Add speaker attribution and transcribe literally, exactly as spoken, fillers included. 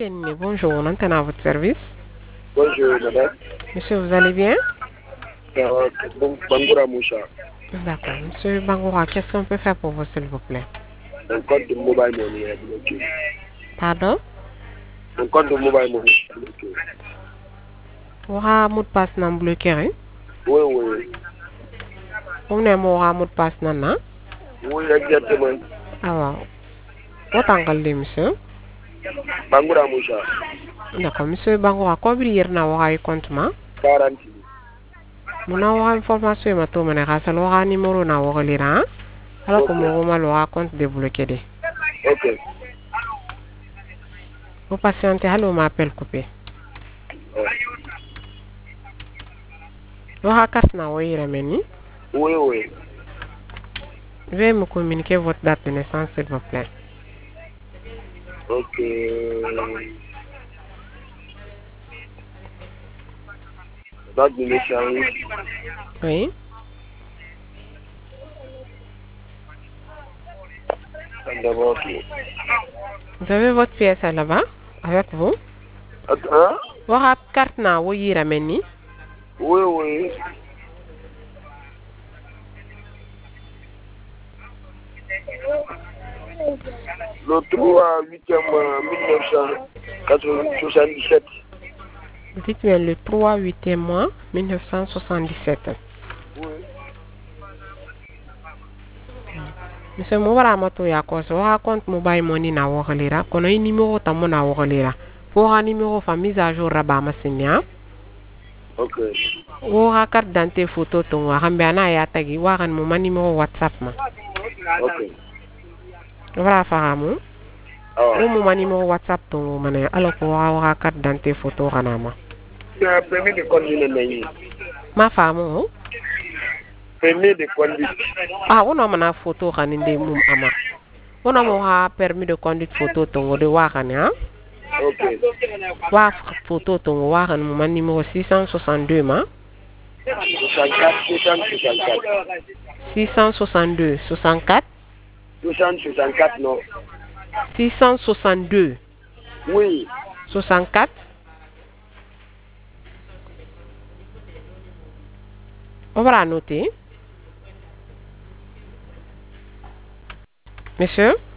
Speaker 1: Kenny, bonjour, on entend à votre service.
Speaker 2: Bonjour, madame.
Speaker 1: Monsieur, vous allez bien?
Speaker 2: Euh, bon, Bangoura Moucha.
Speaker 1: D'accord. Monsieur Bangoura, qu'est-ce qu'on peut faire pour vous, s'il vous plaît?
Speaker 2: Un compte de mobile money est bloqué.
Speaker 1: Pardon?
Speaker 2: Un compte de mobile money est bloqué.
Speaker 1: Vous avez un mot de passe non bloqué, hein?
Speaker 2: Oui, oui.
Speaker 1: Vous n'avez pas un mot de passe non, non?
Speaker 2: Oui, exactement.
Speaker 1: Ah, autant que le monsieur.
Speaker 2: Bangoura Moucha.
Speaker 1: D'accord, monsieur Bangoura, combien de temps vous avez compte, ma?
Speaker 2: quarante.
Speaker 1: Mon avoir information ma to mane khasal wa numéro na wa lira alors que mo ma lo compte débloqué de.
Speaker 2: Ok.
Speaker 1: Vous patientez, allô m'appelle coupé. Wa carte na wa ira meni.
Speaker 2: Oui, oui.
Speaker 1: Veuillez me communiquer votre date de naissance s'il vous plaît.
Speaker 2: Ok. Date de naissance.
Speaker 1: Oui.
Speaker 2: D'abord.
Speaker 1: Vous avez votre pièce là-bas avec vous?
Speaker 2: Hein?
Speaker 1: Wa carte na wa ira meni.
Speaker 2: Oui, oui. Le trois huitième mille neuf cent soixante-dix-sept.
Speaker 1: Dites-moi le trois huitième mois mille neuf cent soixante-dix-sept.
Speaker 2: Oui.
Speaker 1: Monsieur mo wara mato ya ko so wa compte mobile money na wa lira kono i numéro tamo na wa lira. Pour un numéro fa mise à jour raba masinya.
Speaker 2: Ok.
Speaker 1: Wo ha carte d'identité photo to wa hambe ana ya tagi wa kan mo mani mo WhatsApp ma.
Speaker 2: Ok.
Speaker 1: Wala faramu.
Speaker 2: Ah.
Speaker 1: Wo mo mani mo WhatsApp to mo mane alors ko wa wa carte d'identité photo kana ma.
Speaker 2: Le permis de conduire n'est
Speaker 1: Ma famu.
Speaker 2: Permis de conduire.
Speaker 1: Ah wono mana photo kaninde mum ama. Wono mo ha permis de conduire photo to ngo de wa kan ha.
Speaker 2: Ok.
Speaker 1: Wa photo to ngo wa kan mo mani mo six cent soixante-deux ma.
Speaker 2: soixante-quatre, soixante-quatre.
Speaker 1: six cent soixante-deux, soixante-quatre.
Speaker 2: soixante-quatre, non.
Speaker 1: six cent soixante-deux.
Speaker 2: Oui.
Speaker 1: soixante-quatre. On va la noter. Monsieur?